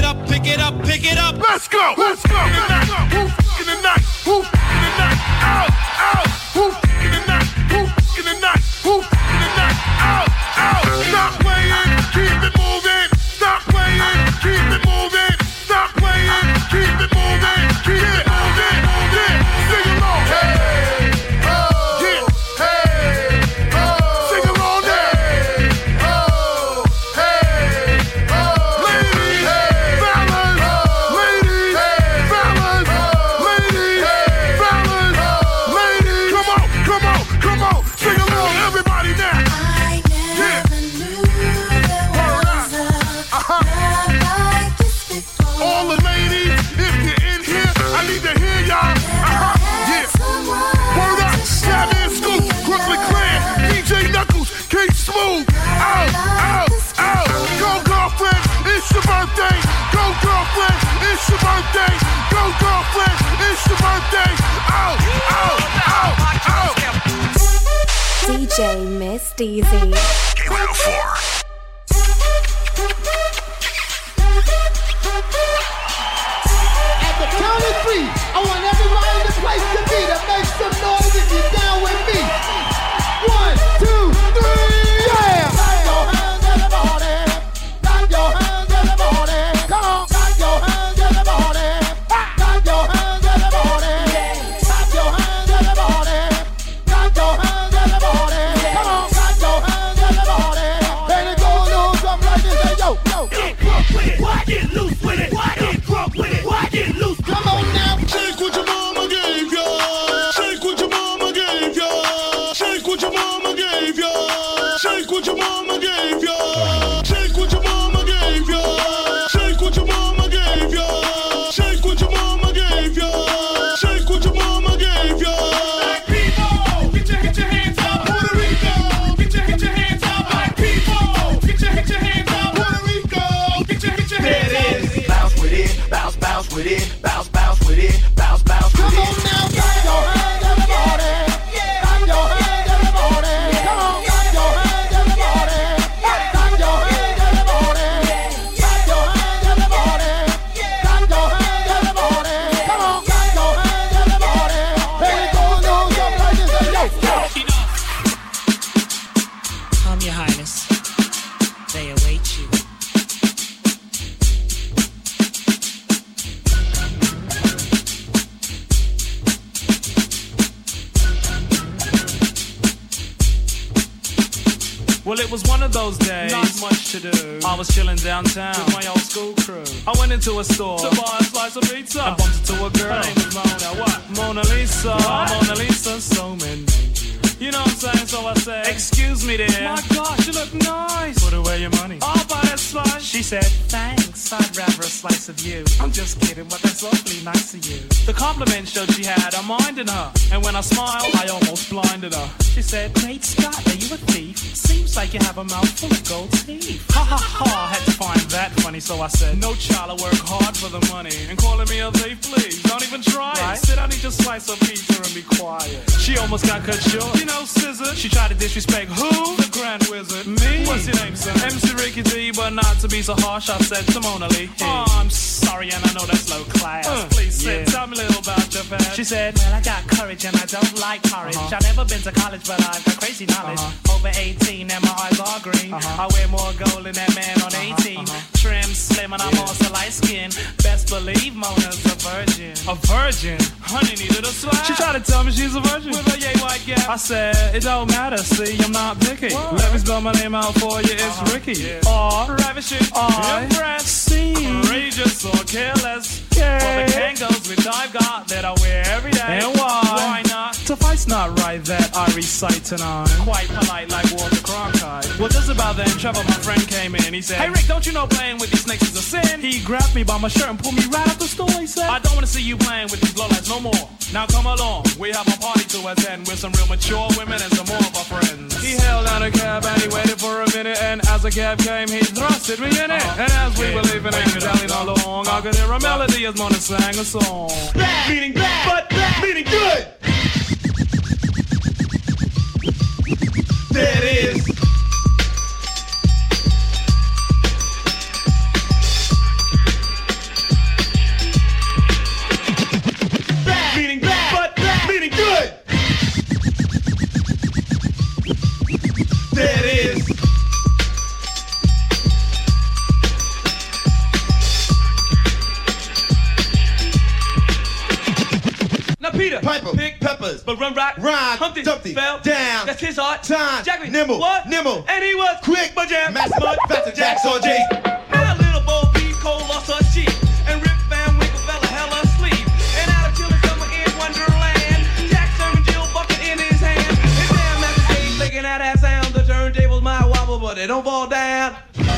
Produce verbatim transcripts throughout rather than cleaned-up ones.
up, pick it up, pick it up. Let's go, let's go. In the night, who in the night, who in the night, out, out, who in the night, who in the night, who in the night, out, out. Stop playing, keep it moving. Stop playing, keep it moving. Stop playing, keep it moving. Keep it moving, moving. Sing along, hey, oh, yeah, hey, oh. Sing along, hey, oh, hey, oh. Ladies, fellas, ladies, fellas, ladies, fellas, ladies. Come on, come on, come on. Sing along, everybody now. I never knew there was a Uh-huh. love like this before. All the ladies, if you're in here, I need to hear y'all. Uh-huh. Yeah. Word up, Batman Scoop, Brooklyn Clan, D J Knuckles, K Smooth. Out, out, out. Go girlfriend, it's your birthday. Go girlfriend, it's your birthday. Go girlfriend, it's your birthday. Out, out, out, out. D J Miss Deezy. K one oh four. At the count of three, I want everybody in the place to be to make some noise if you're down with me. One, two, three, yeah! Clap your hands, everybody. Clap your hands, everybody. Come on. Clap your hands, everybody. Clap your hands, everybody. Clap your hands, everybody. Clap your hands, everybody. Come on. Clap your hands, everybody. And it goes on something like this. Say, yo, yo. Get drunk with it. Why get loose with it? Why get drunk with it? Why get loose? Come on now. Shake what your mama gave ya. Shake what your mama gave ya. Shake what your mama gave ya. Shake what your mama gave ya. Shake what your mama gave ya. Shake what your mama gave ya. Shake what your mama gave ya. Shake what your mama gave ya. Black people, get your, get your hands up. Puerto Rico, get your, get your hands up. Black people, get your, get your hands up. Puerto Rico, get your, get your hands up. Bounce with it, bounce, bounce with it, bounce, bounce with it, bounce, bounce with Come it. on now, clap your hands, everybody. Clap your hands, everybody. Come on, clap your hands, everybody. Clap your hands, everybody. Clap your hands, everybody. Clap your hands, everybody. Come on, clap your hands, everybody. Here it goes, goes up like this. Say, yo, yo. Come, Your Highness. They await you. Well, it was one of those days, not much to do. I was chilling downtown with my old school crew. I went into a store to buy a slice of pizza and bumped into a girl. Her name was Mona. What? Mona Lisa. What? Mona Lisa, so many. You know what I'm saying? So I said, excuse me, dear. My gosh, you look nice. Put away your money. I'll buy a slice. She said, thanks. I'd rather a slice of you. I'm just kidding, but that's awfully nice of you. The compliment showed she had a mind in her. And when I smiled, I almost blinded her. She said, great Scott, are you a thief? Seems like you have a mouth full of gold teeth. Ha ha ha, I had to find that funny. So I said, no child, I work hard for the money. And calling me a thief, please, don't even try it. Sit down, eat your slice of pizza and be quiet. She almost got cut short. You know, scissor. She tried to disrespect who? The Grand Wizard. Me? What's your name, son? M C Ricky D, but not to be so harsh, I said to Mona Lee. Oh, I'm sorry, and I know that's low class. Uh, Please sit, yeah. Tell me a little about your past. She said, well, I got courage and I don't like porridge. Uh-huh. I've never been to college, but I've got crazy knowledge. Uh-huh. Over eighteen and my eyes are green. Uh-huh. I wear more gold than that man on uh-huh. eighteen. Uh-huh. Trim, slim, and I'm yeah. also light skinned. Best believe Mona's a virgin. A virgin? Honey needed a slap. She tried to tell me she's a virgin with a yay white gap. I said, it don't matter, see, I'm not picky. What? Let me spell my name out for you, it's uh-huh. Ricky. Yeah. R, ravishing, R, impressed, C, courageous or careless. K, for the Kangos which I've got that I wear every day. And why? Why not? Suffice not right that I recite tonight. Quite polite like Walter Cronkite. Well, just about then, Trevor, my friend, came in. He said, hey Rick, don't you know playing with these snakes is a sin? He grabbed me by my shirt and pulled me right out the store. He said, I don't want to see you playing with these lowlights no more. Now come along, we have a party to attend with some real mature women and some more of our friends. He held down a cab and he waited for a minute, and as the cab came, he thrusted me in it. Uh-huh. And as we yeah. were leaving and dallied all along, uh-huh. I could hear a melody as Mona sang a song. Bad, meaning bad, but bad, meaning good. There it is. Peter, Piper, Pick, Peppers, but Run Rock, Rhyme, Humpty, Dumpty, fell down, That's his art. time, Jackie, nimble, what? nimble, and he was quick, but jam, master, mud, faster, Jacks or G. Now little Bo Peep Cole lost her sheep, and Rip Van Winkle fell a hell of sleep. And out of chilling summer in Wonderland, Jack serving Jill bucket in his hand. And damn, Master J's making that ass sound. The turntables might wobble, but they don't fall down.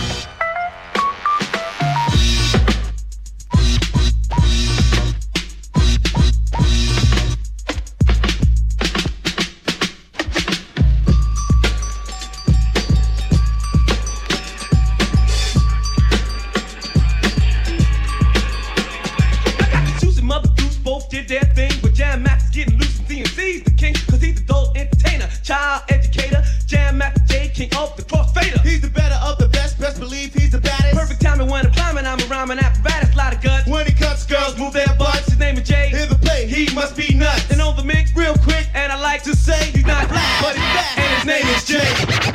Did their thing, but Jam Max is getting loose and D and C's the king, cause he's the adult entertainer, child educator, Jam Max J, king of the crossfader. He's the better of the best, best believe he's the baddest. Perfect timing when I'm climbing, I'm a rhyming apparatus, lot of guts. When he cuts, girls move their butts. His name is Jay, Hear the play, he must be nuts. and on the mix, Real quick, and I like to say he's not black, but he's fat, and his name is Jay.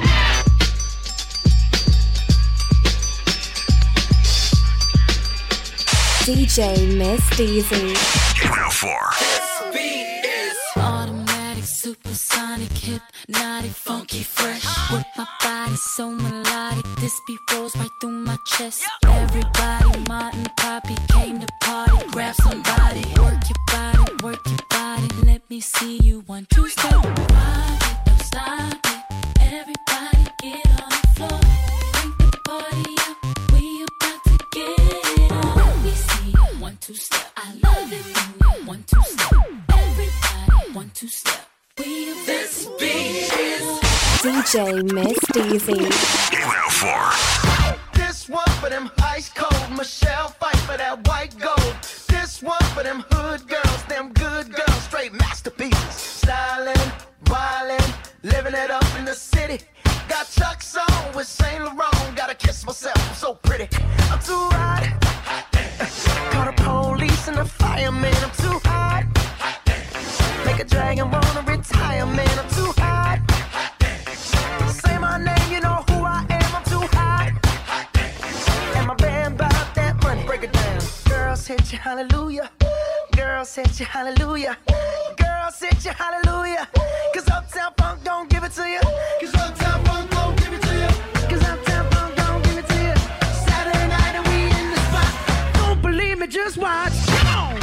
D J Miss Deezy. K one oh four. Automatic, supersonic, hypnotic, funky, fresh. With my body so melodic, this beat rolls right through my chest. Everybody, Martin, Poppy came to party. Grab somebody, work your body, work your body. Let me see you one, two, step. Rock it, don't stop it. Everybody get on the floor. Bring the party up, we about to get it on. Let me see you one, two, step. I love it when you one, two, step. Everybody, one, two, step. We about this beat is D J Miss Deezy. K one oh four. This one for them ice cold Michelle fight for that white gold. This one for them hood girls, them good girls, straight masterpieces. Stylin', wildin', living it up in the city. Got Chuck's on with Saint Laurent. Gotta kiss myself, I'm so pretty. I'm too hot. Call the police and the fireman. I'm too hot. Make a dragon wanna retire, man. I'm too hot. Say my name, you know who I am. I'm too hot. And my band bought that money. Break it down. Girls hit you, hallelujah. Girls hit you, hallelujah. Girls hit you, hallelujah. Cause Uptown Funk don't give it to you. Cause Uptown Funk don't give it to you. Cause Uptown Funk don't give it to you. Saturday night and we in the spot. Don't believe me, just watch. Come on.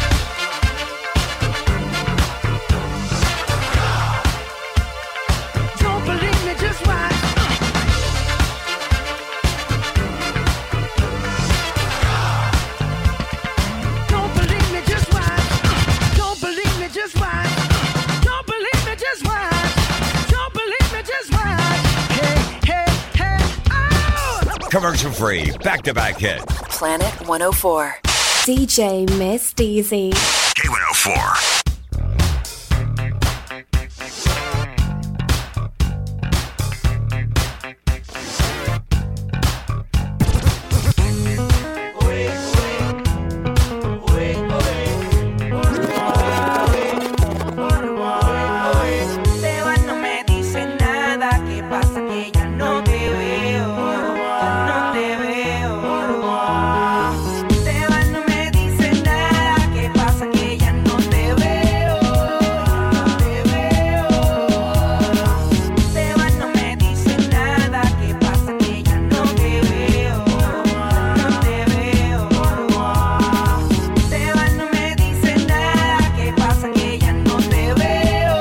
Don't believe me, just watch. Don't believe me, just watch. Don't believe me, just watch. Don't believe me, just watch. Don't believe me, just watch. Hey, hey, hey, oh! Commercial free, back to back hit. Planet one oh four. D J Miss Deezy. K one oh four. Esteban no me dice nada, ¿qué pasa? Que ya no te veo, no te veo. Esteban no me dice nada, ¿qué pasa? Que ya no te veo, no te veo. Esteban no me dice nada, ¿qué pasa? Que ya no te veo, no te veo. Esteban no me dice nada, ¿qué pasa? Que ya no te veo.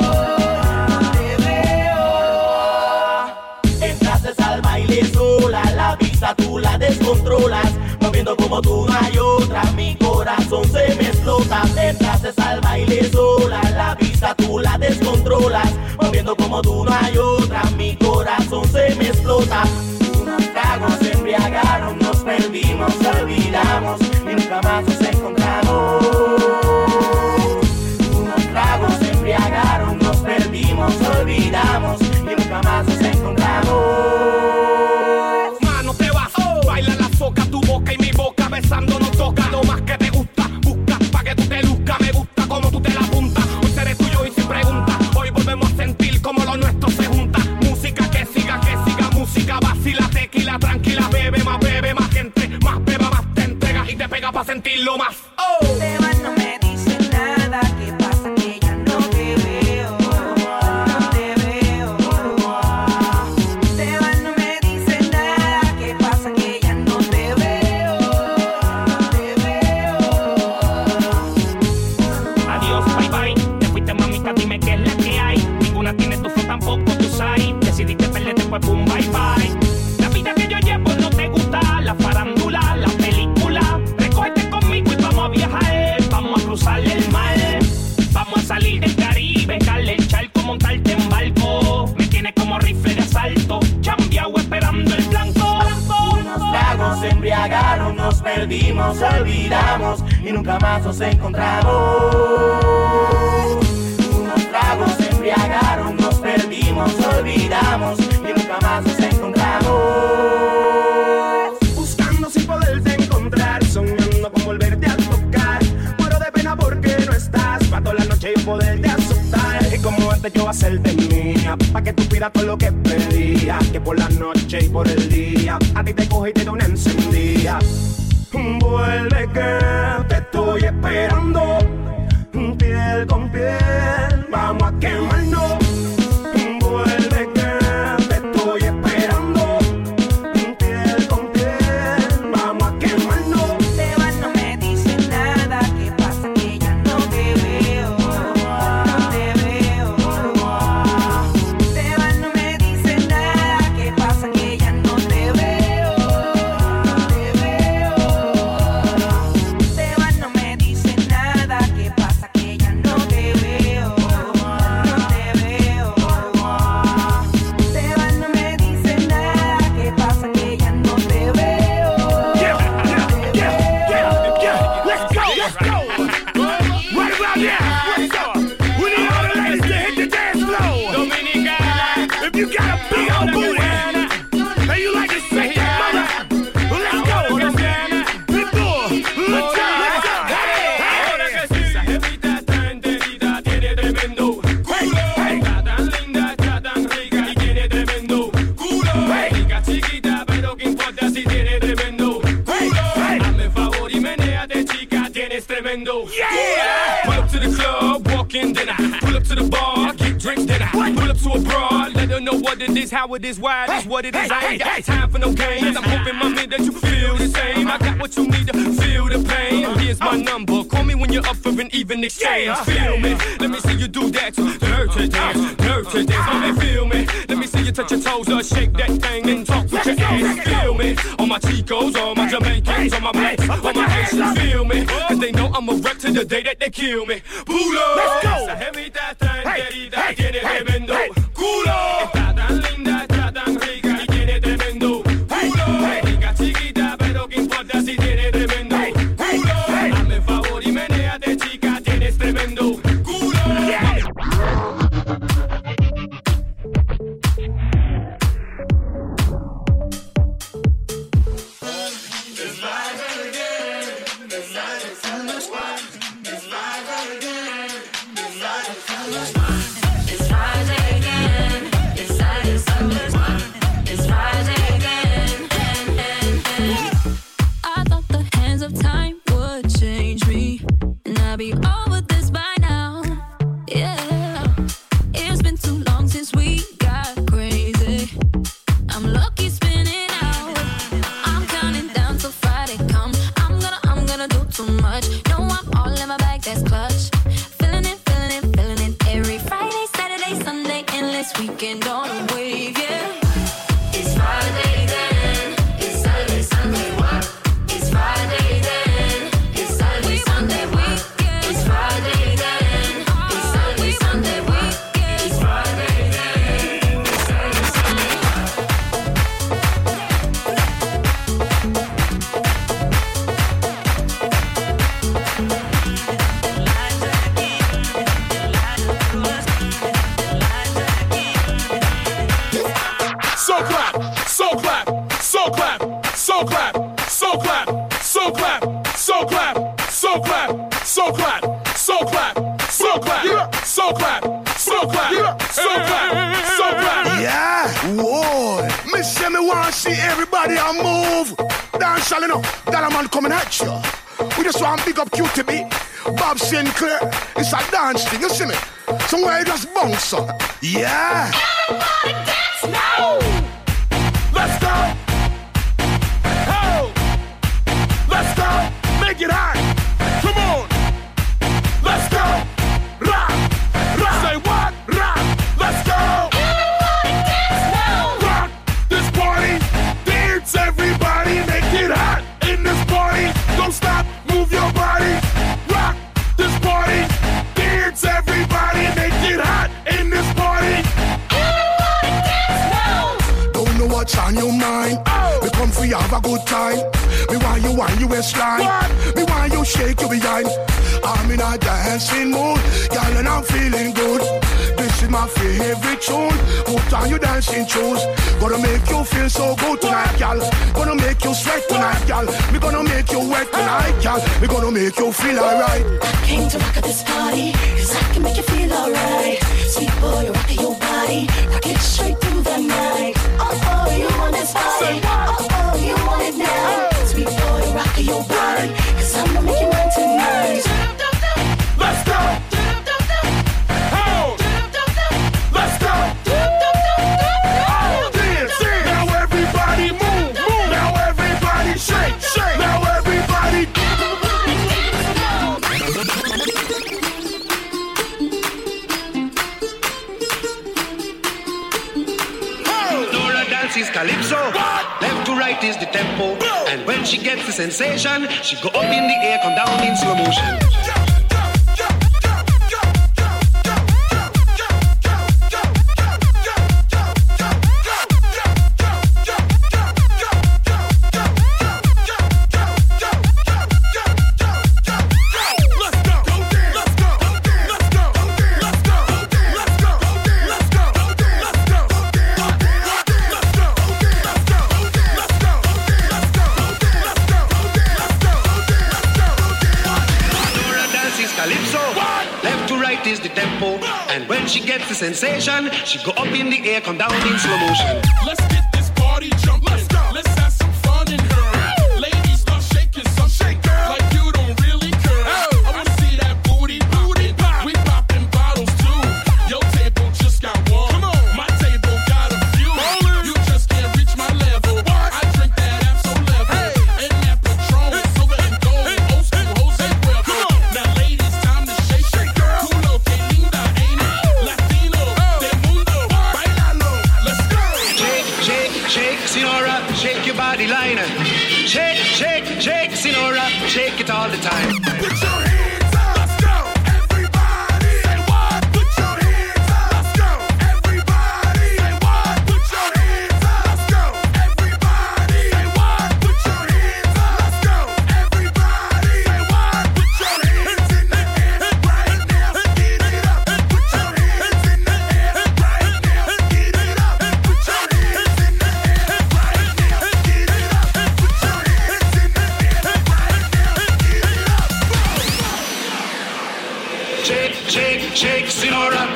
Entraste al baile sola, la vista tú la descontrolas, moviendo como tú no hay otra, mi corazón se me explota. Entraste al baile sola, la vista tú la descontrolas, moviendo como tú no hay otra, mi corazón se me explota. Unos tragos se embriagaron, nos perdimos, olvidamos y nunca más nos encontramos. Unos tragos se embriagaron, nos perdimos, olvidamos y nunca más nos encontramos. Mano, te vas, baila la foca, tu boca y mi boca besando nos toca. Lo más que te gusta, busca pa' que tú te luzca. Me gusta como tú te la apuntas. Hoy seré tuyo y sin pregunta. Hoy volvemos a sentir como lo nuestro se junta. Música que siga, que siga, música vacila, tequila, tranquila, bebe más, bebe más gente, más beba, más te entregas y te pega pa' sentirlo más. Oh. Esteban no me dice nada, ¿qué pasa? nos olvidamos y nunca más nos encontramos. Unos tragos se embriagaron, nos perdimos, olvidamos y nunca más nos encontramos. Buscando sin poderte encontrar, soñando con volverte a tocar. Muero de pena porque no estás, pa' toda la noche yo poderte asustar. Y como antes yo hacerte mía, pa' que tú pidas todo lo que pedía. Que por la noche y por el día, a ti te coge y te da una encendida. Vuelve que te estoy esperando, piel con piel, vamos a quemarnos. Vuelve que te estoy esperando, piel con piel, vamos a quemarnos. Te vas, no me dices nada, ¿qué pasa? Que ya no te veo, no te veo. Te vas, no me dices nada, ¿qué pasa? Que ya no te veo, no te veo. Te vas, no me dices nada, ¿qué pasa? Que ya no te veo, no te veo. Te vas, no me dices nada, ¿qué pasa? Que ya no te veo. Yeah, yeah, yeah, yeah, yeah. Let's go, let's go. Right about now, what's up? We need all the ladies to hit the dance floor. Dominicana, if you got a big old booty and you like to shake it, mother, well, let's go. Big boy, let's go, let's go. Ahora que sí, esa jevita está enterita, tiene tremendo culo. Está tan linda, está tan rica y tiene tremendo culo. Rica chiquita, pero qué importa si tiene tremendo culo. Hazme favor y menéate, chica, tienes tremendo culo. Pull up to the club, walk in, then I pull up to the bar, get drinks, then I pull up to a broad, let her know what it is, how it is, why it is, what it is. I ain't got time for no games. I'm hoping, mommy, that you feel the same. I got what you need to feel the pain. Here's my number. Call me when you're up for an even exchange. Feel me. Let me see you do that. Nerve to dance, nerve to dance. Mommy, feel me. Let me see you touch your toes or shake that thing and talk with your ass. Feel me. All my Chicos, all my Jamaicans, all my blacks, all my Haitians. Feel me. Cause they know I'm a wreck to the day that they kill me. Pulo. Let's go. Esa jevita está enterita, tiene tremendo culo. Está tan linda, está tan rica y tiene tremendo culo. Rica chiquita, pero qué importa si tiene tremendo culo. Hazme favor y menéate, chica, tienes tremendo culo. It's Friday again. It's Saturday, Sunday. It's Friday again. I thought the hands of time would change me, and I'd be over this by now. Yeah, it's been too long since we got crazy. I'm lucky spinning out. I'm counting down till Friday come. I'm gonna, I'm gonna do too much. No, I'm all in my bag. That's clutch. Feeling it, feeling it, feeling it. Every Friday, Saturday, Sunday, endless weekend on a wave. Yeah, it's Friday then. It's Saturday, Sunday. What? It's Friday then. It's Saturday, Sunday. Weekend. It's Friday then. It's Saturday, Sunday. Weekend. It's Friday then. It's Saturday, Sunday. So clap, so clap, so clap, so clap, so clap, so clap, so clap, so clap, so clap, so clap, so clap, so clap, so clap, so clap, so clap. Yeah, whoa. Me say me want to see everybody a move. Dance, you know, that man coming at you. We just want to big up Q T B, Bob Sinclair. It's a dance thing, you see me? Somewhere you just bounce up. Yeah. Everybody dance now. Let's go. Oh. Let's go. Make it hot. Come on. Let's go. Rock. Rock. Say what? Rock. Let's go. Everybody dance now. Rock this party. Dance everybody. Make it hot in this party. Don't stop. Move your body. Rock this party. Dance everybody. Make it hot in this party. Everybody dance. good time. Me want you wind your waistline. Me want you shake your behind. I'm in a dancing mood, girl, and I'm feeling good. This is my favorite tune. Put on your dancing shoes. Gonna make you feel so good tonight, girl. Gonna make you sweat tonight, girl. We gonna make you wet tonight, girl. We gonna make you feel alright. I came to rock at this party, cause I can make you feel alright. Sweet boy, rock your body, rock it straight through the night. Oh, oh, you want this body. Oh, oh, you want it now. Sweet boy, rock your body, cause I'ma make you mine tonight. Let's go! Oh! Let's go! Oh, dance, dance! Now everybody move, move! Now everybody shake, shake! Now everybody... Nora dances calypso. What? Left to right is the tempo. Whoa. And when she gets the sensation, she go up in the air, come down in slow motion. Is the tempo, and when she gets the sensation, she go up in the air, come down in slow motion. Let's get this party jumping. Let's go. Let's have some fun in here. Ladies, start shaking some shake, girl, like you don't really care. Oh. I wanna see that booty, booty pop. We popping bottles too. Your table just got one. Come on, my table got a few. Ballin'. You just can't reach my level. What? I drink that Absol level, hey. And that Patron, hey. Silver and gold, hey. Old school Jose Cuervo. Now, ladies, time to shake, shake, girl. Shake your body line. Shake, shake, shake, Sinora. Shake it all the time. Put your hands up. Let's go. Everybody. Say what? Put your hands up. Let's go. Everybody. Say what? Put your hands up. Let's go. Everybody. Say what? Put your hands up. Let's go. Everybody. Say what? Put your hands in the air right now. Get it up. Put your hands in the air right now. Get it up. Put your hands in the air right now. Get it up. Put your hands in the air right now. Get it up. Shake, shake, shake, Sinora.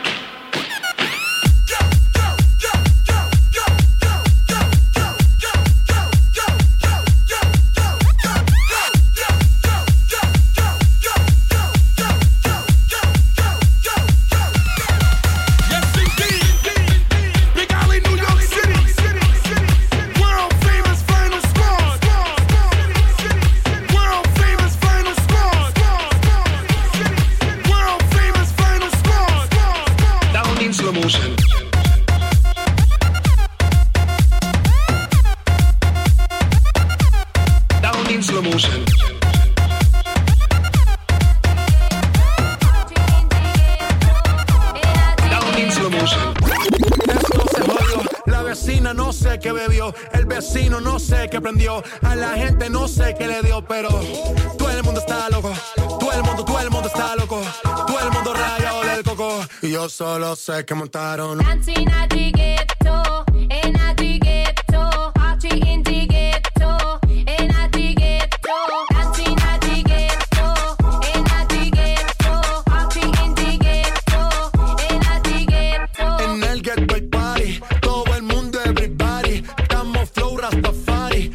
Prendió a la gente, no sé qué le dio, pero todo el mundo está loco, todo el mundo, todo el mundo está loco, todo el mundo rayado del coco, y yo solo sé que montaron. Dancing at the ghetto, in at the ghetto, party in the ghetto, in at the ghetto, dancing at the ghetto, in at the ghetto, party in the ghetto, in at the ghetto. En el ghetto hay party, todo el mundo, everybody, estamos flow Rastafari.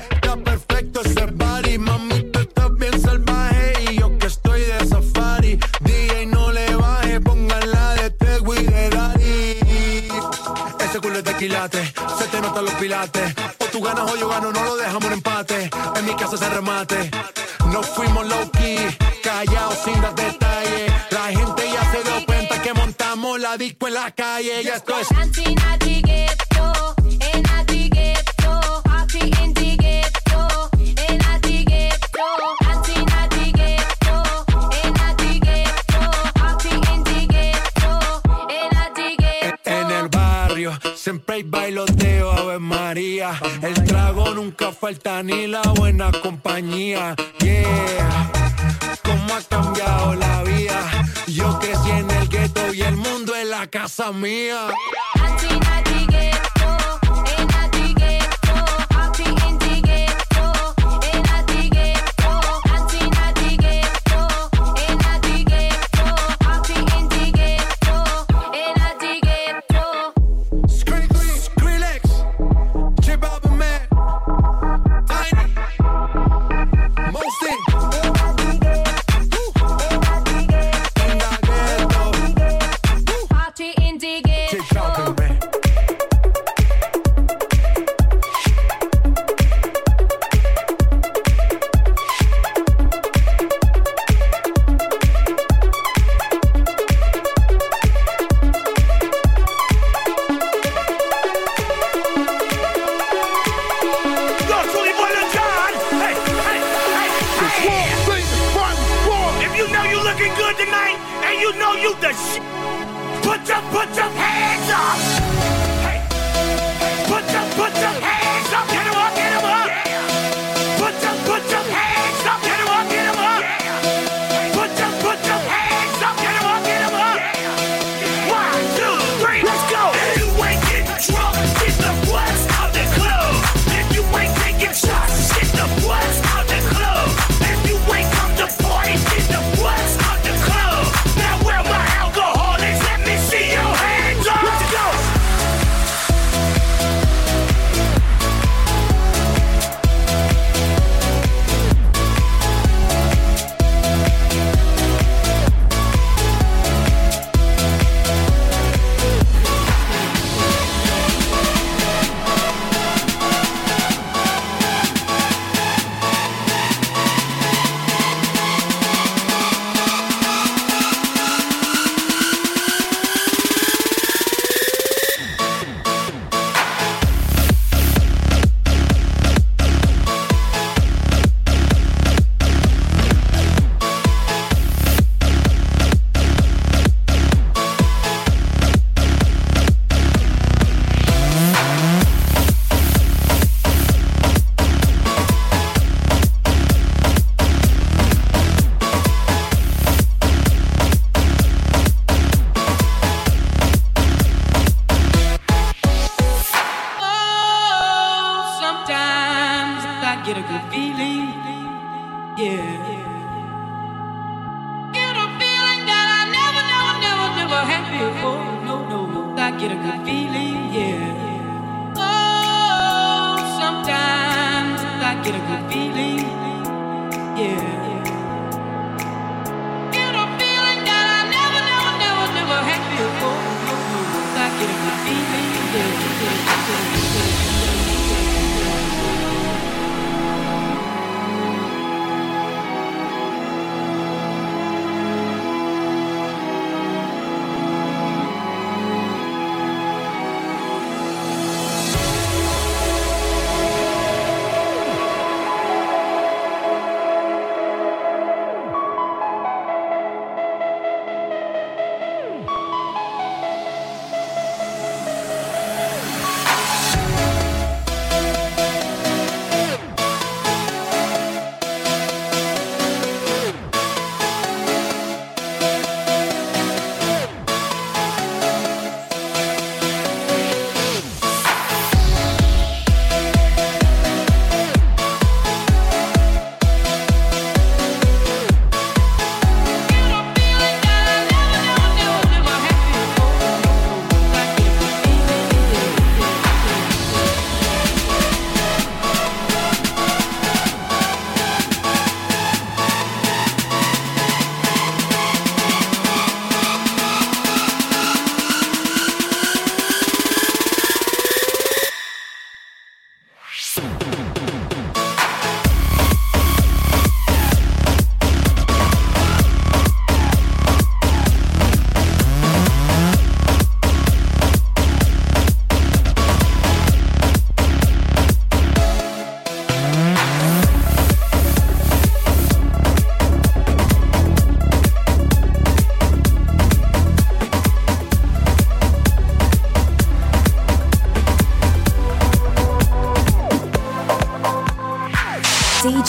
Se te notan los pilates. O tú ganas o yo gano, no lo dejamos en empate. En mi casa se remate. No fuimos low key, callados sin dar detalles. La gente ya se dio cuenta que montamos la disco en la calle. Y esto es dancing at the ghetto, in at the ghetto, party in the ghetto, in at the ghetto, dancing at the ghetto, in at the ghetto, party in the ghetto, in at the ghetto. En el barrio siempre hay bailoteo, a ver. Ave María. El trago nunca falta ni la buena compañía. Yeah, cómo ha cambiado la vida. Yo crecí en el gueto y el mundo es la casa mía.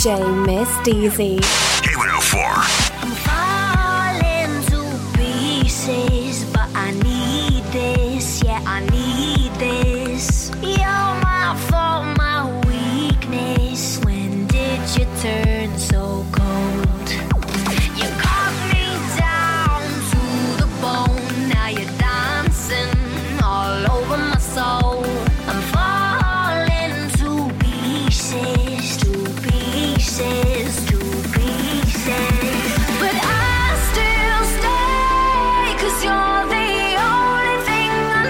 J Miss Deezy. K one oh four. I'm falling to pieces, but I need this, yeah, I need this. You're my fault, my weakness. When did you turn so cold? You cut me down to the bone. Now you're dancing all over my soul. I'm falling to pieces, to pieces, to pieces. But I still stay, 'cause you're the only thing I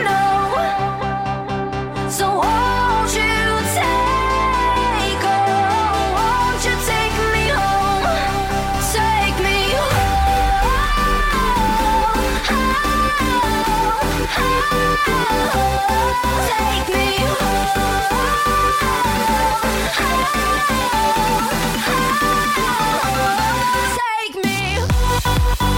know. So won't you take, oh, won't you take me home? Take me home, take me home, take me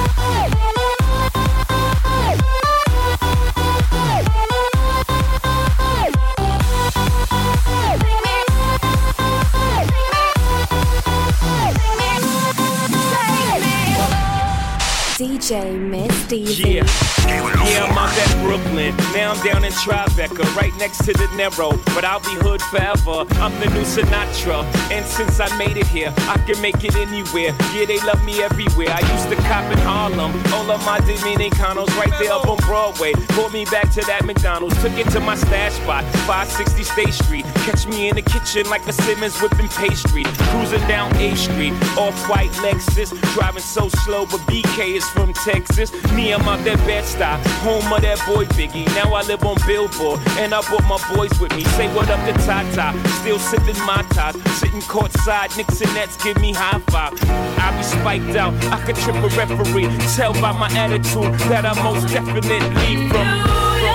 D J Miss Deezy. Yeah, yeah, I'm out at Brooklyn. Now I'm down in Tribeca, right next to De Niro. But I'll be hood forever. I'm the new Sinatra. And since I made it here, I can make it anywhere. Yeah, they love me everywhere. I used to cop in Harlem. All of my Dominicanos right there up on Broadway. Pulled me back to that McDonald's. Took it to my stash spot, five sixty State Street. Catch me in the kitchen like a Simmons whipping pastry. Cruising down A Street, off-white Lexus. Driving so slow, but B K is from Texas. Me, I'm out that Bed-Stuy, home of that boy Biggie. Now I live on Billboard, and I brought my boys with me. Say what up to Tata, still sipping my ties. Sitting courtside, Knicks and Nets give me high five. I be spiked out, I could trip a referee. Tell by my attitude that I most definitely from.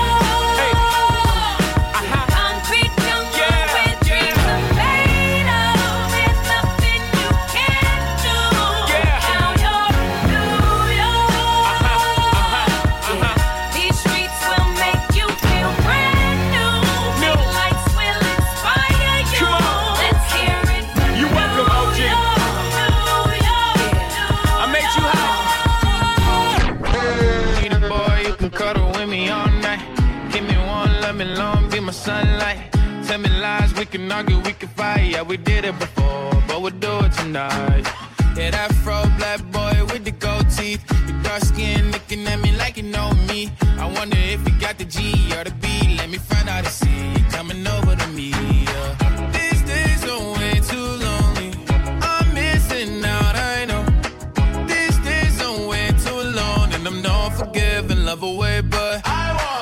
Sunlight, tell me lies, we can argue, we can fight. Yeah, we did it before, but we'll do it tonight. Yeah, that fro black boy with the gold teeth, your dark skin looking at me like you know me. I wonder if you got the G or the B. Let me find out and see you coming over to me. Yeah. These days are way too lonely. I'm missing out, I know. These days are way too long, and I'm not forgiving, love away, but I want.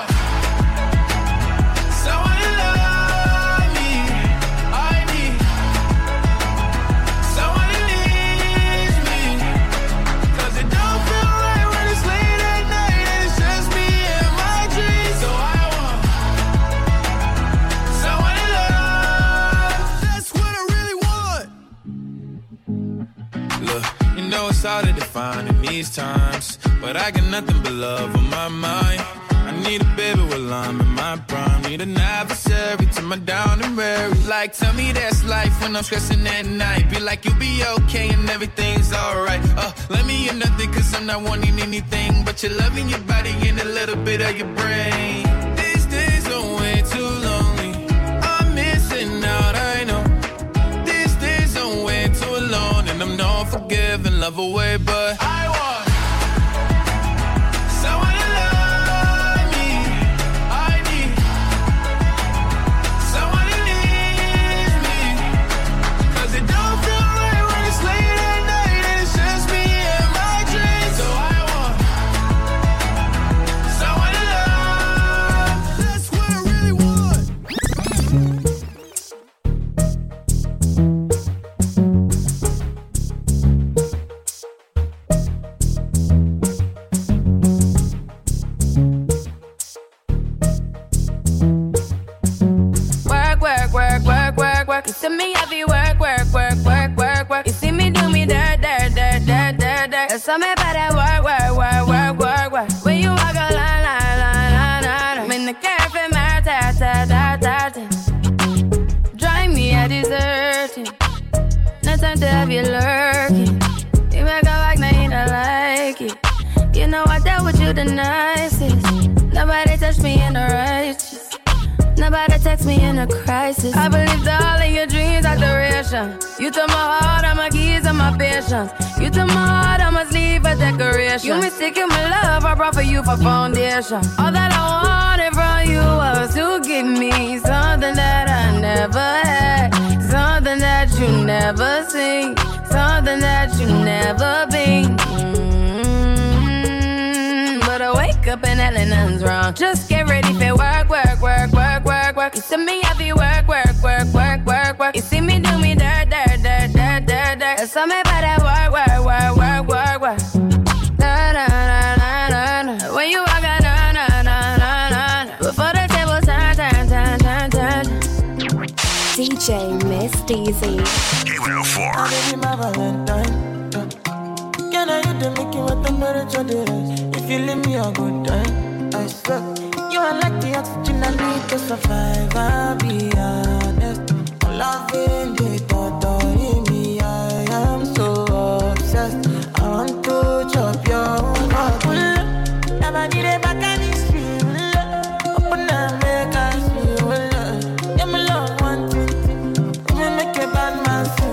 It's hard to define in these times, but I got nothing but love on my mind. I need a baby while I'm in my prime. Need an adversary to my down and weary. Like, tell me that's life when I'm stressing at night. Be like, you'll be okay and everything's alright. Uh, let me in nothing, cause I'm not wanting anything but you're loving your body and a little bit of your brain. These days are way too lonely. I'm missing out, I know. These days are way too long, and I'm not forgiving, love away, but I want someone to love me. I need someone who needs me, 'cause it don't feel right when it's late at night and it's just me and my dreams. So I want someone to love. That's what I really want. You see me heavy work, work, work, work, work, work. You see me do me dirt, dirt, dirt, dirt, dirt, dirt. That's me better work, work, work, work, work, work. When you walk a line, line, line, line, line. I'm in the cafe, my ta, ta, ta, ta, ta. Drive me a deserting. No time to you lurking. You make a like, now you don't like it. You know I dealt with you the nicest. Nobody touched me in the righteous. Nobody text me in a crisis. I believed all of your dreams are duration. You took my heart, all my keys, and my patience. You took my heart, I must leave a decoration. You mistaken my love, I brought for you for foundation. All that I wanted from you was to give me something that I never had, something that you never seen, something that you never been. Mm-hmm. But I wake up and hell nothing's wrong. Just get ready for work, work, work, work, work, work. You see me happy work, work, work, work, work, work. You see me do me dirt, dirt, dirt, dirt, dirt, dirt. There's something about that work, work, work, work, work, work. Na na na na na na. When you walk out, na na na na na. Before the table turn, turn, turn, turn, turn. D J Miss Deezy. K one oh four. Baby, my Valentine. Can I hit the Mickey with the temperature difference? If you leave me a good time, I swear. You are like the oxygen I need to survive. I'll be honest. Loving the thought of me, I am so obsessed. I want to chop your heart. Never need a back and it's real. Open up, make us feel. Yeah, my love, one thing. Let me make a bad man feel.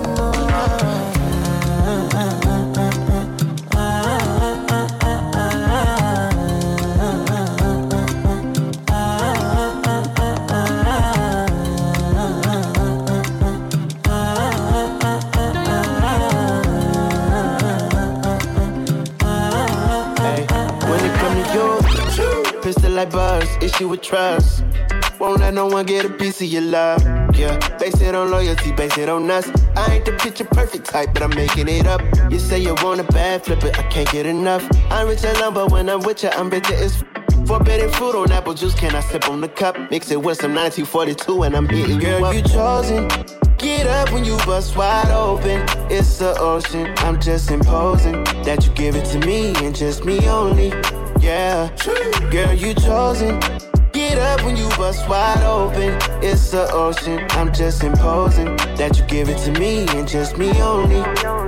Pistol like buzz, issue with trust. Won't let no one get a piece of your love. Yeah, base it on loyalty, base it on us. I ain't the picture perfect type, but I'm making it up. You say you want a bad flip it, I can't get enough. I'm rich alone, but when I'm with you, I'm bitter as f- forbidden fruit on apple juice, can I sip on the cup? Mix it with some nineteen forty-two and I'm hitting you up. Girl, you chosen. Get up when you bust wide open. It's the ocean, I'm just imposing that you give it to me and just me only. Yeah, girl, you chosen. Get up when you bust wide open. It's the ocean, I'm just imposing that you give it to me and just me only.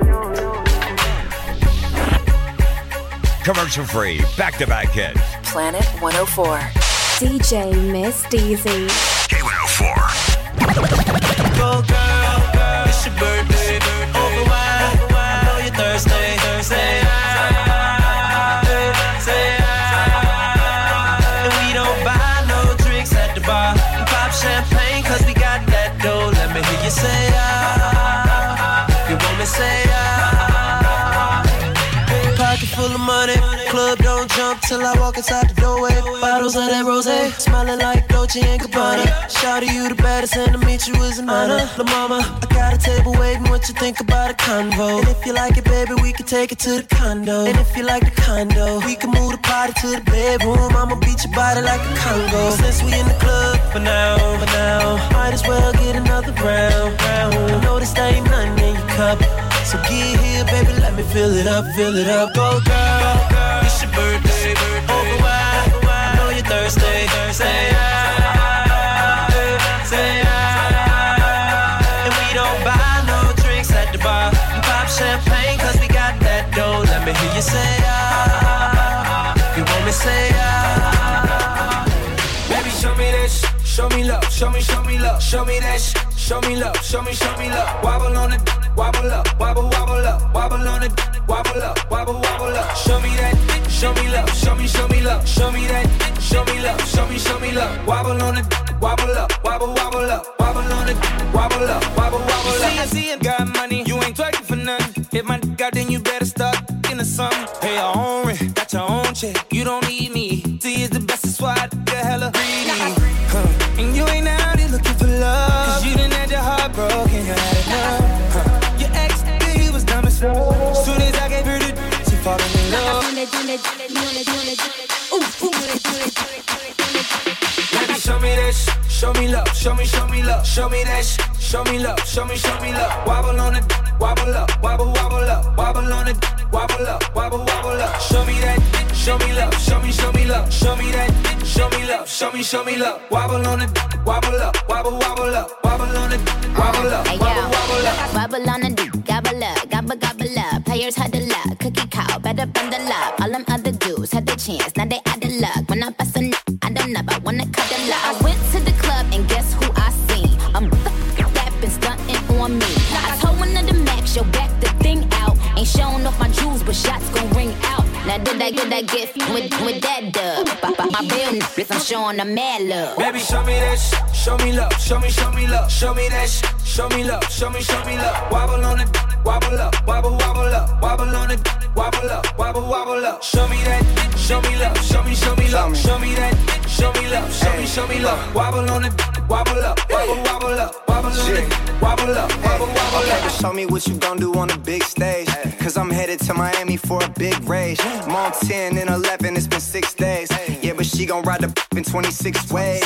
Commercial free, back-to-back hits. Planet one oh four. D J Miss Deezy. K one oh four. Go girl, girl, it's your birthday. Over wine, I know you're thirsty. Thursday, say and we don't buy no drinks at the bar. We pop champagne cause we got that dough. Let me hear you say ah. You want me say ah. Pocket full of money. Club don't jump till I walk inside the doorway. Bottles of that rosé, smelling like Dolce and Gabbana. Shout you the baddest and to meet you is an honor. La mama, I got a table waiting. What you think about a convo? And if you like it, baby, we can take it to the condo. And if you like the condo, we can move the party to the bedroom. I'ma beat your body like a Congo. Since we in the club for now, for now, might as well get another round, round. I know this ain't nothing in your cup, so get here, baby, let me fill it up, fill it up. Go girl, girl, it's your birthday, over wine, I know you're thirsty, say ah, say ah. And we don't buy no drinks at the bar, we pop champagne cause we got that dough. Let me hear you say ah, you want me say ah. Baby, show me that sh- show me love, show me, show me love, show me that sh- show me love, show me, show me love. Wobble on it, wobble up, wobble, wobble up, wobble on it, wobble up, wobble, wobble up. Show me that, show me love, show me, show me love, show me that, show me love, show me, show me love. Wobble on it, wobble up, wobble, wobble up, wobble on it, wobble up, wobble, wobble up. See, I see you got money, you ain't twerking for nothing. If my dick out, then you better start in the summer. Pay your own rent, got your own check, you don't need me. See, it's the best, that's why I get hella greedy. Huh. And you ain't out here looking for love, cause you done had your heart broken, you had enough. Huh. Your ex, he was dumb as fuck. Soon as I gave her the she falling in love. Baby, show me that sh- show me love, show me, show me love, show me that sh- show me love, show me, show me love. Wobble on it, wobble up, wobble, wobble up, wobble on it, wobble up, wobble, wobble up. Show me that, show me love, show me, show me love, show me that, show me love, show me, show me love. Wobble on it, wobble up, wobble, wobble up, wobble on it, wobble up, wobble, wobble up. Bubble on the dick, gobble up, cow, better bundle up. All them other dudes had their chance, now they out of luck. When I bust a n- I don't know, I wanna cuddle up. I went to the club and guess who I seen? A motherfucker that been stunting on me. I told one of the max, yo, back the thing out. Ain't showing off my jewels, but shots gon' ring out. Now did I get that gift with, with that dub? My, my, my real niggas, I'm showing them mad love. Baby, show me that sh- show me love, show me, show me love, show me that sh- show me love, show me, show me love. Wobble on it, wobble up, wobble, wobble up, wobble on it, wobble up, wobble, wobble up. Show me that, show me love, show me, show me love, show me that, show me love, show me, show me love. Wobble on it, wobble up, wobble, wobble up, wobble on it, wobble up, wobble, wobble Okay, up. but show me what you gon' do on the big stage. Cause I'm headed to Miami for a big rage. I'm on ten and eleven, it's been six days. Yeah, but she gon' ride the in twenty-six ways.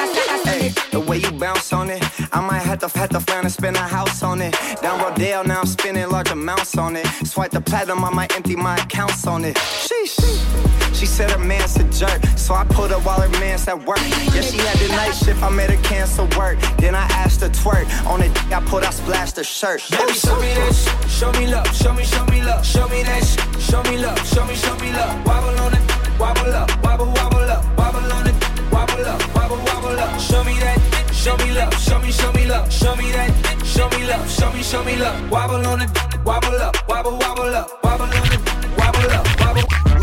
Hey, the way you bounce on it, I might have to have to find and spend a house on it. Down Rodale, now I'm spending large amounts on it. Swipe the platinum, I might empty my accounts on it. Sheesh. She said her man's a jerk, so I put her while her man's at work. Yeah, she had the night shift, I made her cancel work. Then I asked her twerk. On it, I put, I splashed her shirt. Baby, show me that sh- show me love, show me, show me love, show me that sh- show me love, show me, show me love. Wobble on it, wobble up, wobble, wobble up, wobble on it, wobble up, wobble, wobble up. Show me that, show me love, show me, show me love, show me that, show me love, show me, show me love. Wobble on it, wobble up, wobble, wobble up, wobble on it, wobble up, wobble.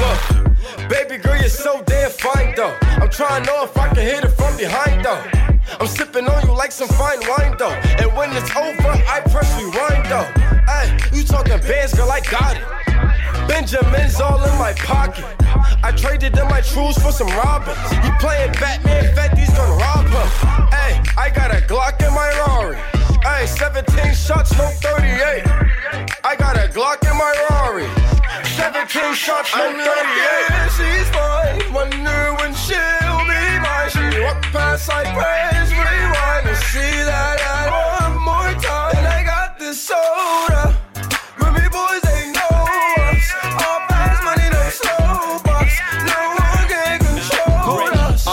Look, baby girl, you're so damn fine though. I'm trying to know if I can hit it from behind though. I'm sipping on you like some fine wine though. And when it's over, I press rewind though. Ay, you talking bands, girl, I got it. Benjamin's all in my pocket. I traded in my trues for some Robins. He playing Batman, Fetty's gonna rob him. Ay, I got a Glock in my Rari. Ay, seventeen shots, no thirty-eight. I got a Glock in my Rari. seventeen shots, no thirty-eight. Yeah, she's fine. Wonder when she'll be mine. She walk past like praise, rewind and see that I one more time. And I got this soda. Remy boys, they know us. All fast money, no slow bucks. No one can control us.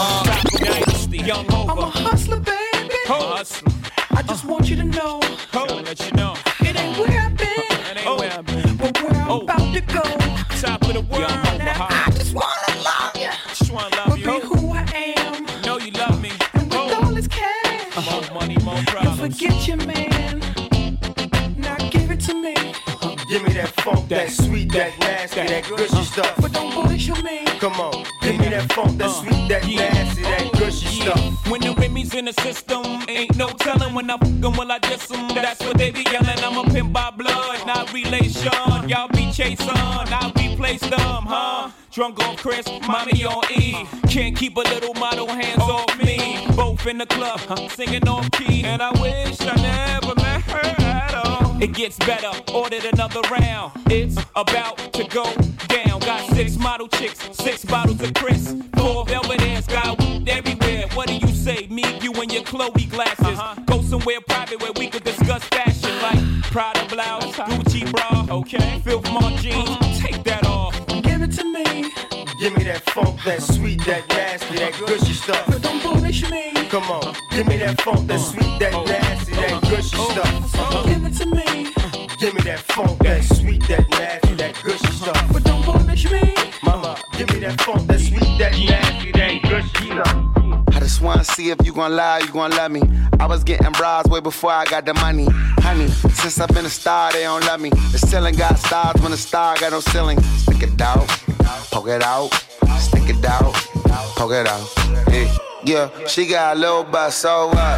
Uh, young Hova. I'm a hustler, baby. Hustler. I just want you to know. I'll let you know. It ain't where I've been. It ain't where I've been. But where I'm about to go. Top of the world. Now I just wanna love you. Just wanna love you. Be who I am. Know you love me. And with all this cash. More money, more problems. You'll forget your man. Now give it to me. Give me that funk, that sweet, that nasty, that gushy stuff. But don't bullshit me. Come on, give me that funk, that sweet, that nasty, that gushy stuff. When the Remy's in the system, ain't no telling when I fuck 'em, will I diss 'em. That's what they be yelling. I'm a pimp by blood, not relation. Y'all be chasing, I replace them, huh? Drunk on Chris, mommy on E. Can't keep a little model hands off me. Both in the club, singing off key. And I wish I never met her at all. It gets better, ordered another round. It's about to go down. Got six model chicks, six bottles of Chris. Four velvet ass, got everywhere. What do you say? Me, you, and your Chloe glasses. Uh-huh. Go somewhere private where we could discuss fashion. Like Prada blouse, Gucci bra, okay. Filth Mark jeans, take that off. Give it to me. Give me that funk, that sweet, that nasty, that gushy stuff. But don't bullshit me. Come on, give me that funk, that sweet, that nasty, that gushy stuff. Give it to me. Give me that funk, that sweet, that nasty, that gushy stuff. But don't bullshit me. Mama, give me that funk, that sweet, that nasty, that gushy stuff. I just wanna see if you gon' lie, you gon' love me. I was getting bras way before I got the money. Honey, since I've been a star, they don't love me. The ceiling got stars when the star got no ceiling. Stick it out, poke it out, stick it out, poke it out. Hey, yeah, she got a little butt, so what?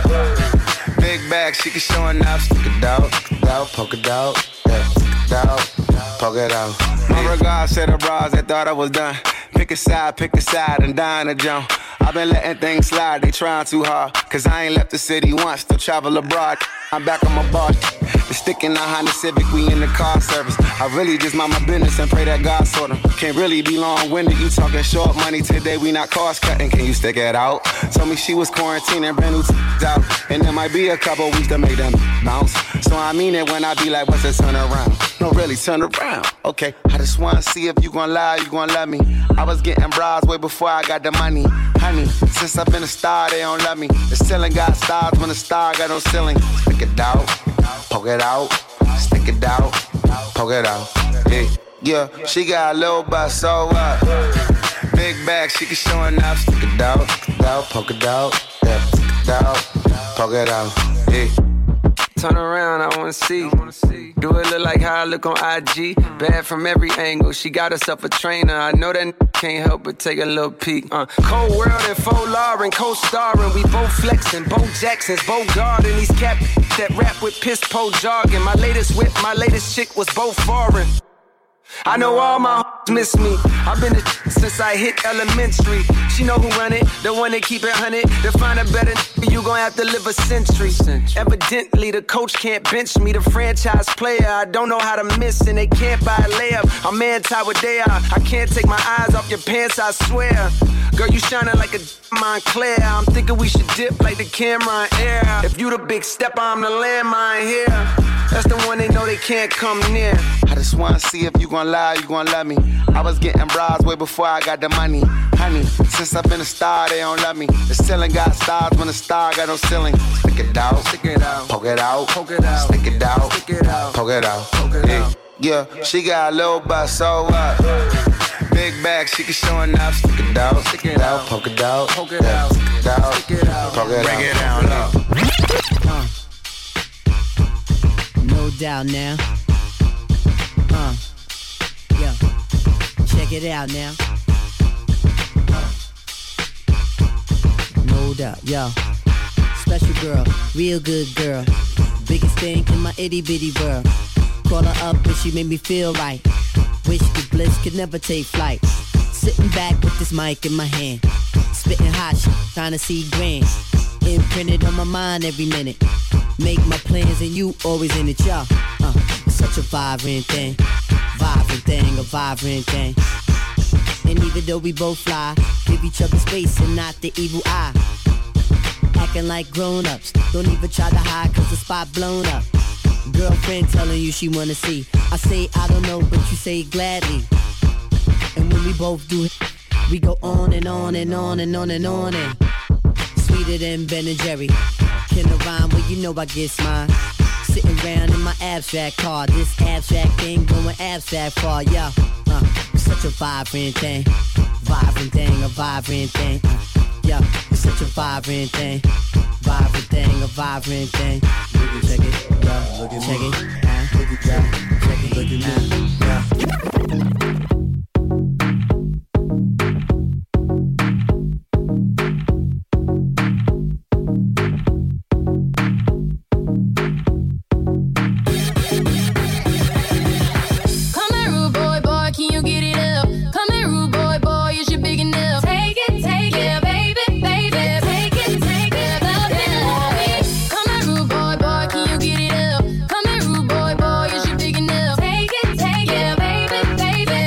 Big bag, she can show enough. Stick it out, stick it out, poke it out, yeah, stick it out, poke it out. My regards to the bras that thought I was done. Pick a side, pick a side, and dine a jump. I've been letting things slide, they trying too hard. Cause I ain't left the city once to travel abroad. I'm back on my bar. The stick in the Honda Civic, we in the car service. I really just mind my business and pray that God sort 'em. Can't really be long-winded, you talking short money today, we not cost cutting. Can you stick it out? Told me she was quarantining, brand new t- out. And there might be a couple weeks to make them bounce. So I mean it when I be like, what's a turn around? No, really, turn around. Okay, I just wanna see if you gon' lie, you gon' love me. I was getting bras way before I got the money. Honey, since I've been a star, they don't love me. The ceiling got stars when the star got no ceiling. Stick it out, poke it out, stick it out, poke it out. Yeah, Yeah, she got a little butt, so what? Big bag, she can show enough. Stick it out, stick it out, poke it out. Yeah, stick it out, poke it out. Yeah. Turn around, I wanna see. Do it look like how I look on I G? Bad from every angle. She got herself a trainer. I know that can't help but take a little peek. Uh, Cold World and Faux Lauren, co-starring. We both flexing, Bo Jackson's, Bo Garden. These cap that rap with piss po jargon. My latest whip, my latest chick was both foreign. I know all my hoes miss me. I've been a since I hit elementary. She know who run it, the one that keep it hundred. To find a better you gon' have to live a century. Evidently the coach can't bench me. The franchise player, I don't know how to miss, and they can't buy a layup. I'm anti what they are. I can't take my eyes off your pants, I swear. Girl, you shining like a Montclair. I'm thinking we should dip like the camera in air. If you the big stepper, I'm the landmine here. That's the one they know they can't come near. I just wanna see if you gon' lie, you gon' love me. I was getting bras way before I got the money. Honey, since I've been a star, they don't love me. The ceiling got stars when the star got no ceiling. Stick it out, stick it out, poke it out, poke it out, stick it out, stick it out, poke it out, poke it out. Yeah, she got a little butt, so what? Big bag, she can show enough. Stick it out, stick it out, poke it out, poke it out, stick it out, stick it out, poke it out. Break it down low. Uh, no doubt now. Uh, yo, check it out now. Uh, no doubt, yo. Special girl, real good girl. Biggest thing in my itty bitty world. Call her up and she made me feel right. Wish the bliss could never take flight. Sitting back with this mic in my hand. Spitting hot shit, trying to see grand. Imprinted on my mind every minute. Make my plans and you always in it, y'all. Uh, it's such a vibrant thing. Vibrant thing, a vibrant thing. And even though we both fly, give each other space and not the evil eye. Acting like grown-ups. Don't even try to hide cause the spot blown up. Girlfriend telling you she wanna see. I say I don't know, but you say gladly. And when we both do it, we go on and on and on and on and on and sweeter than Ben and Jerry. Can I rhyme? Well, you know I get mine. Sitting around in my abstract car. This abstract thing going abstract far, yeah. Uh, it's such a vibrant thing. Vibrant thing, a vibrant thing. Uh, yeah, it's such a vibrant thing. Vibrant thing, a vibrant thing. Check it, yeah, look at check me. It, uh, look at yeah, check it, look at me, yeah. Baby,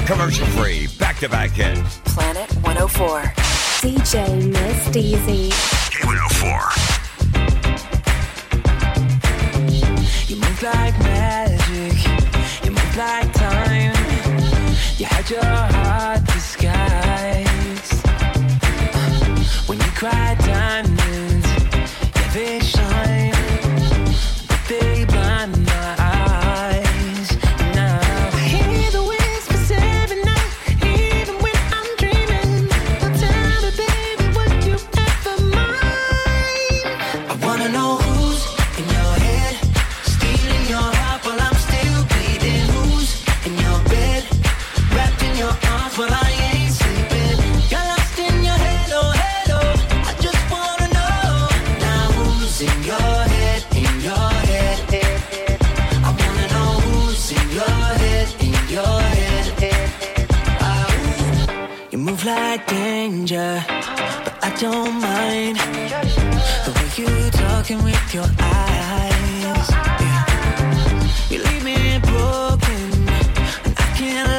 Commercial free, back-to-back hit. Planet one oh four. D J Miss Deezy. K one oh four. You move like magic, you move like time. You had your heart disguised. When you cry diamonds, yeah, they shine, but they blind my eyes. Now I hear the whispers every night, even when I'm dreaming. Now tell me, baby, would you ever mind? I wanna know who's in your head, stealing your heart while I'm still bleeding. Who's in your bed, wrapped in your arms while I ain't sleeping. You're lost in your head, oh head, oh. I just wanna know now who's in your head, in your head. I wanna know who's in your head, in your head. Ah, ooh. You move like danger, but I don't mind the way you talking with your eyes. Yeah. You leave me broken, and I can't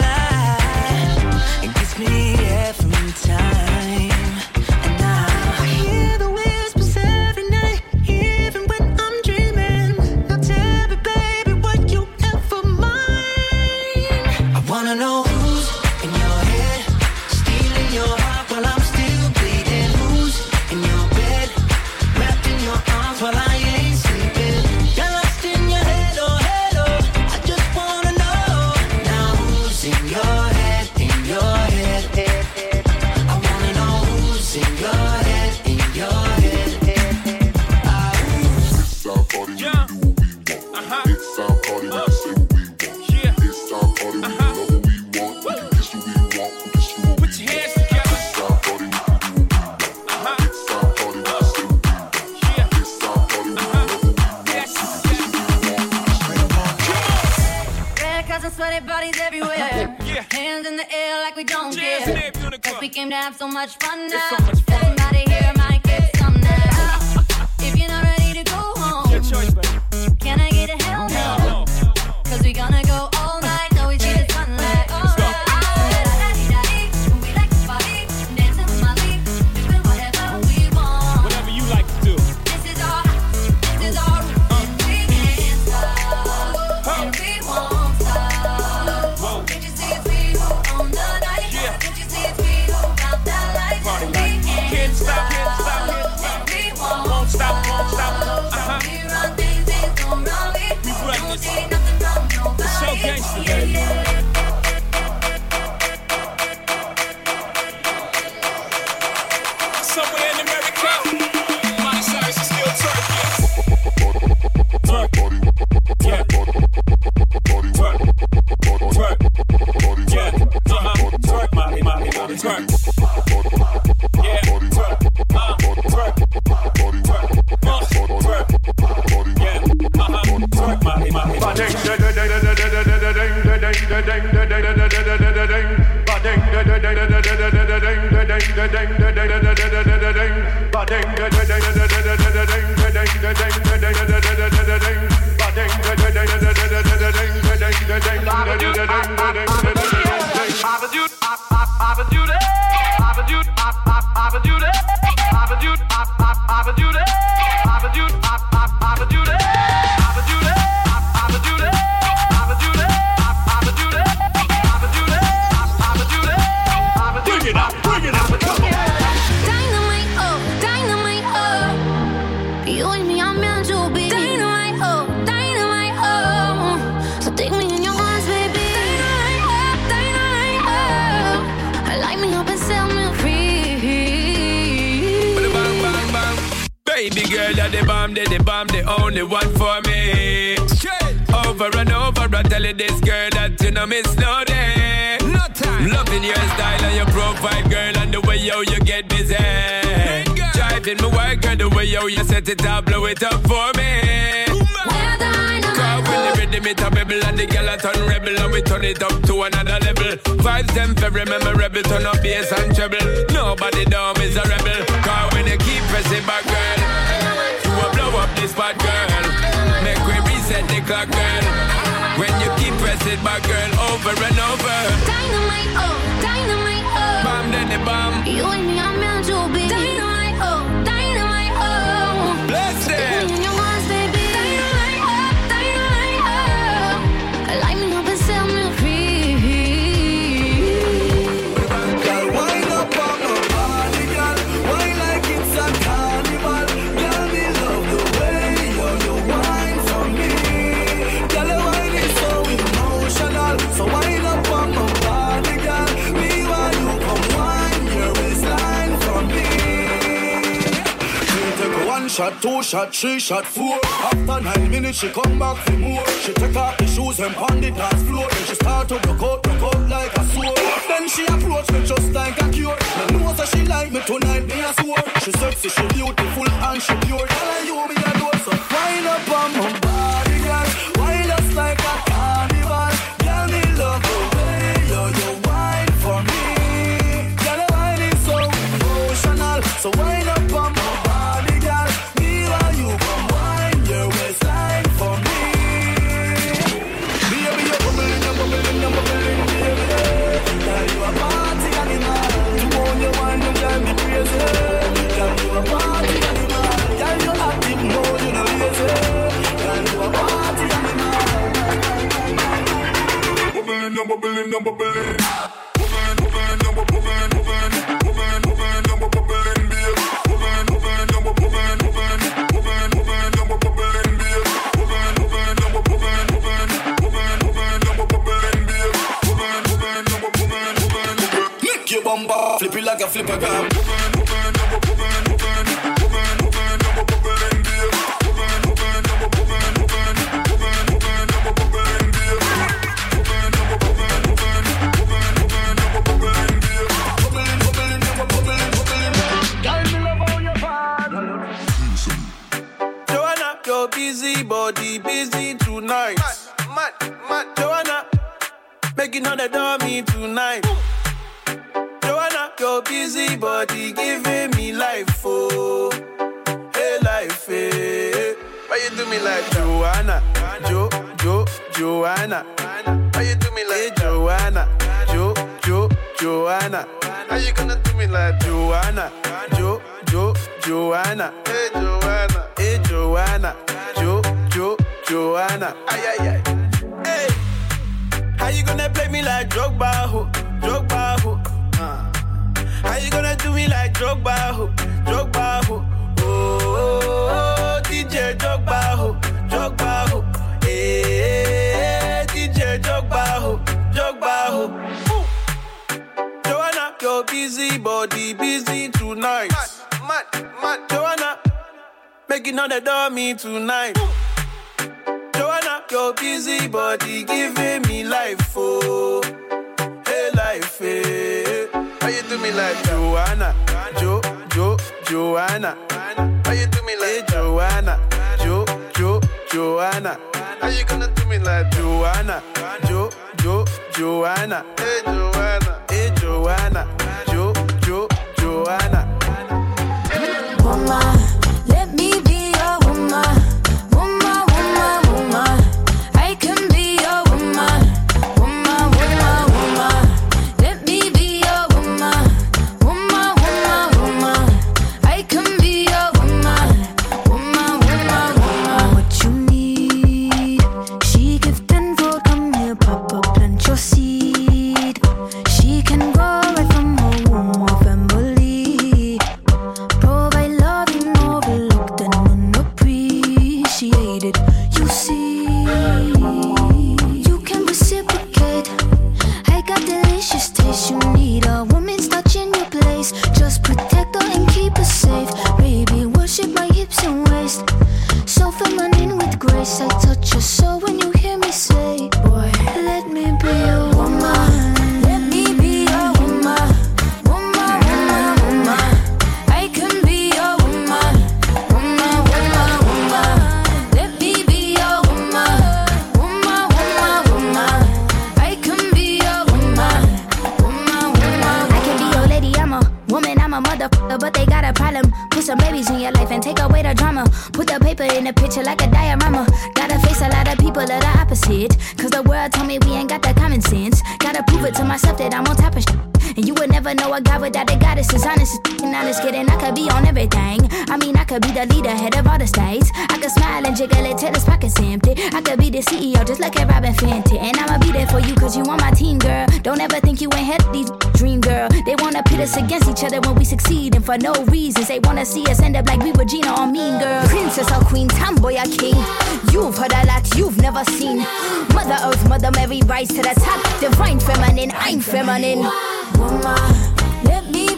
lie. It gets me every time. And now I hear the whispers every night, even when I'm dreaming. Now tell me, baby, would you ever mind? I wanna know who's in your head, stealing your heart while I'm still bleeding. Who's in your bed, wrapped in your arms while I ain't sleeping. You're lost in your head, oh head, oh. I just wanna know now who's in your head, in your head. I wanna know who's in your head, in your head. Ah, It's our party, we do what we want. It's our party, we can say what we want. It's our party, we can love what we want. We can kiss who we want, we can screw what we want. It's our party, we can do what we want. It's our party, we can say what we want. It's our party, we can love what we want. We can kiss who we want, we can screw what we want. Red cups and sweaty bodies everywhere. Hands in the air like we don't care. Cause we came to have so much fun now. Everybody here might get some now. If you're not ready to go home, can I get a hell no? Cause we gonna go all night till we see the sunlight. All right. We like to party, dancing with my leaf, doing whatever we want. Whatever you like to do. This is our, this is our room. We can't stop, and we won't stop. Can't you see it's we who own the night? Can't you see it's we who got that light? Party We light. can't Can't stop, stop, can't stop, can't stop. and we won't Won't stop, won't stop. stop. Uh-huh. We run things, things don't run me. We run Don't this. see nothing from nobody. It's so gangsta, Yeah, baby. yeah. Somewhere in America, Miley Cyrus is still twerking. Twerk. Yeah. Twerk. Twerk. Yeah. Uh-huh. Twerk, Molly, Molly, Molly, twerk. Yeah. Twerk. Uh, twerk. Twerk. Uh, twerk. Yeah. Uh-huh. Twerk, Molly, Molly, Molly, Bring it up, bring it up, come on. Dynamite, oh, dynamite, oh. You and me are meant to be. Dynamite, oh, dynamite, oh. So take me in your arms, baby. Dynamite, oh, dynamite, oh. Light me up and set me free. Bang, bang, bang. Baby girl, you're the bomb, the the bomb, the only one for me. Over and over, I tell you this girl that you know miss no day. No time. Loving your style and your profile, girl, and the way yo you get busy. Driving me wild, girl, the way yo you set it up, blow it up for me. Cause when the rhythm it a bubble and the girl a turn rebel and we turn it up to another level. Vibes them very memorable, turn up bass and treble. Nobody down is a rebel. Cause when you keep pressing back, girl, you will blow up this spot, girl. Make we reset the clock, girl. When you keep pressing my girl over and over. Dynamite, oh, dynamite, oh. Bomb, then the bomb. You and me are meant to be. Dynamite, oh, dynamite, oh. Bless them. Me and your arms, baby. Dynamite, oh, dynamite, oh. Light me up and set me free. Girl, wind up on my body, girl. Wine like it's a carnival. Girl, me love the way you you wine for me. Girl, your wine is so emotional. So wind up on my body, girl. Me while you come wine your waistline for me. She take a one shot, two shot, three shot, four. After nine minutes, she come back for more. She take off the shoes and pound the dance floor. Then she start to broke out, broke out like a sword. Then she approach me just like a cure. Me know that she like me tonight, me a swore. She sexy, she beautiful and she pure. Girl, and you me a door, so wind up on my body, girl. Wind us like a carnival. Girl, me love the way you you wine for me. Girl, the wine is so emotional. So wind up on my body, girl. Me while you come wine your waistline for me. Baby, you're bubbling, you're bubbling, you're bubbling, baby. Girl, you a party animal. You own your wine, you drive me crazy. Girl, you a party animal. Girl, you active, no, you no lazy. Girl, you a party animal. Bubbling, you're bubbling, you're bubbling. Bubbling, bubbling, you're bubbling, bubbling. Bubbling, bubbling, you're bubbling, babe. Bubbling, bubbling, you're bubbling, bubbling. Bubbling, bubbling, you're bubbling, babe. Bubbling, bubbling, you're bubbling, bubbling. Bubbling, bubbling, you're bubbling, babe. Bubbling, bubbling, you're bubbling, bubbling. Make your bumper flip it like a flipper gram. Bubbling, bubbling, you're bubbling, bubbling. Bubbling, bubbling, you're bubbling, babe. Bubbling, bubbling, you're bubbling, bubbling. Bubbling, bubbling, you're bubbling, babe. Bubbling, you're bubbling, bubbling. Bubbling, bubbling, you're bubbling, babe. Bubbling, bubbling, you're bubbling, bubbling. Girl, me love how you fall. Joanna, your busy body busy tonight. Mad, mad, mad. Joanna, making all the dummy tonight. Joanna, your busy body giving me life, oh, hey life, hey. Why you do me like Joanna, Jo, Jo, Joanna? Why you do me like hey, Joanna, Jo, Jo, Joanna? How you gonna do me like Joanna, Jo, Jo, Joanna? Hey Joanna, hey Joanna, Jo, Jo, Joanna? Ay ay ay. Hey, how you gonna play me like Drogba, ho, Drogba, ho? Uh. How you gonna do me like Drogba, ho, Drogba, ho? Oh, D J Drogba, ho, Drogba, ho. Hey, D J Drogba, ho, Drogba, ho. Joanna, your busy body busy tonight. Mad, mad, mad. Joanna, making all the dummy tonight. Joanna, your busy body giving me life, oh, hey life, hey. How you do me like Joanna, Jo, Jo, Joanna? How you do me like hey, Joanna, Jo, Jo, Joanna? How you gonna do me like Joanna, Jo, Jo, Joanna? Hey Joanna, hey Joanna, Jo, Jo, Joanna? Woman, let me be your woman. Woman, woman, woman. I can be your woman. Woman, woman, woman. Let me be your woman. Woman, woman, woman. I can be your woman. Woman, woman, woman. What you need? She give tenfold. Come here, Papa, plant your seed. She can go right from her womb or family. Provide love you overlooked and unappreciated. You see, you can reciprocate. I got delicious taste. You need a woman's touch in your place. Just protect her and keep her safe. Baby, worship my hips and waist. So feminine with grace. I touch your soul when you hear me say, boy, let me be your woman. Let me be your woman. Woman, woman, woman. I can be your woman. Woman, woman, woman. Let me be your woman. Woman, woman, woman. I can be your woman. Woman, woman. I can be your lady. I'm a woman. I'm a motherfucker, but they got a problem. Put some babies in your life and take away the drama. Put the paper in the picture like a diorama. Gotta face a lot of people of the opposite. opposite. Cause the world told me we ain't got that common sense. Gotta prove it to myself that I'm on top of shit. And you would never know a guy without a goddess is honest and honest kidding. I could be on everything. I mean, I could be the leader, head of all the states. I could smile and jiggle it till his pockets empty. I could be the C E O just like a Robin Fenty. And I'ma be there for you cause you on my team, girl. Don't ever think you ain't had these dream, girl. They wanna pit us against each other when we succeed. And for no reasons, they wanna see us end up like we were Gina or Mean Girl. Princess or queen, tomboy or king. You've heard a lot you've never seen. Mother Earth, Mother Mary, rise to the top. Divine feminine, I'm feminine. Woman, let me